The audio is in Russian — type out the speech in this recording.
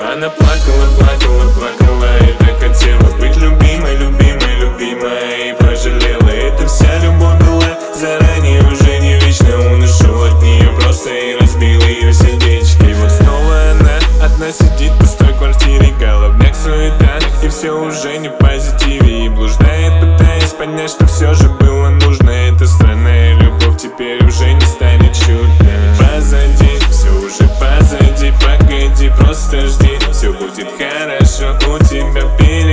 Она плакала, плакала, плакала и так хотела быть любимой, любимой, любимой. И пожалела, это вся любовь была заранее, уже не вечно. Он ушел от нее просто и разбил ее сердечко. И вот снова она одна сидит в пустой квартире, в головняк суета, и все уже не в позитиве. И блуждает, пытаясь понять, что все же было нужно. Эта странная любовь теперь уже не станет чудно. Позади, все уже позади, погоди, просто жди. Все будет хорошо у тебя впереди.